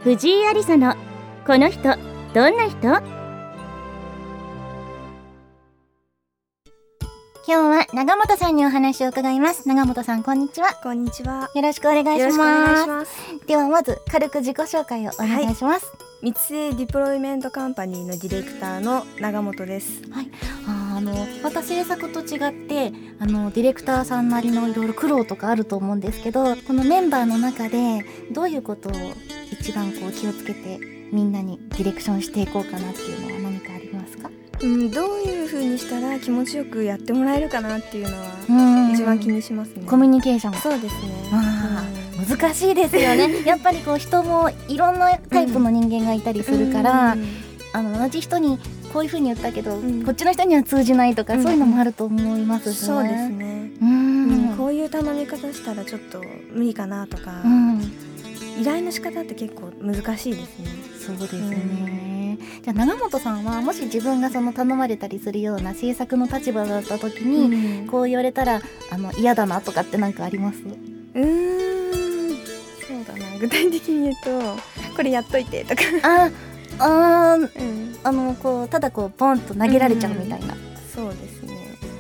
藤井有沙のこの人どんな人。今日は永本さんにお話を伺います。永本さん、こんにちは。 こんにちは。 よろしくお願いします。 よろしくお願いします。 ではまず軽く自己紹介をお願いします。 三井ディプロイメントカンパニーのディレクターの永本です。 はい、また制作と違ってディレクターさんなりのいろいろ苦労とかあると思うんですけど、このメンバーの中でどういうことを一番こう気をつけてみんなにディレクションしていこうかなっていうのは何かありますか？ どういう風にしたら気持ちよくやってもらえるかなっていうのは一番気にしますね。 コミュニケーション。 そうですね。 難しいですよね。やっぱりこう人もいろんなタイプの人間がいたりするから、同じ人にこういう風に言ったけど、こっちの人には通じないとか、そういうのもあると思いますしね。 そうですね。こういう頼み方したらちょっと無理かなとか、依頼の仕方って結構難しいですね。 そうですね。じゃあ永本さんはもし自分がその頼まれたりするような制作の立場だった時に、こう言われたら嫌だなとかって何かあります？ そうだな、具体的に言うとこれやっといてとかこうただこうポンと投げられちゃうみたいな。 そうですね。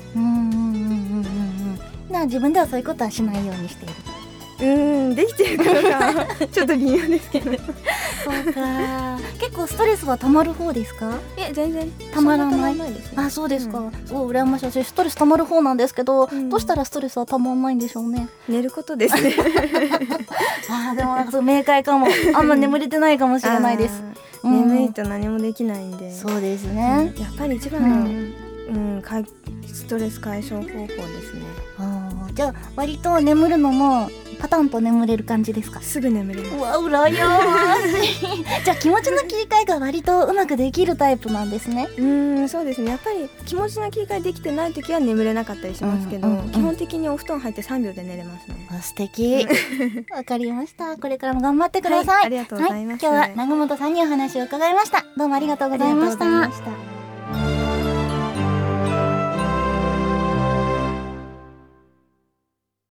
自分ではそういうことはしないようにしている。 できてるからかちょっと微妙ですけどそうか。結構ストレスは溜まる方ですか？ 全然溜まらないですね。 そうですか。すごい羨ましい。私ストレス溜まる方なんですけど、どうしたらストレスは溜まらないんでしょうね。 寝ることですねでもなんかそう明快かも。あんま眠れてないかもしれないです。 眠いと何もできないんで。 そうですね。 やっぱり一番のストレス解消方法ですね。 じゃあ割と眠るのもパタンと眠れる感じですか？ すぐ眠れます。 うわ、羨ましいじゃあ気持ちの切り替えが割とうまくできるタイプなんですね。 そうですね。やっぱり気持ちの切り替えできてない時は眠れなかったりしますけど、基本的にお布団入って3秒で寝れますね。 素敵わかりました。これからも頑張ってください。 ありがとうございます。 今日は永本さんにお話を伺いました。どうもありがとうございました。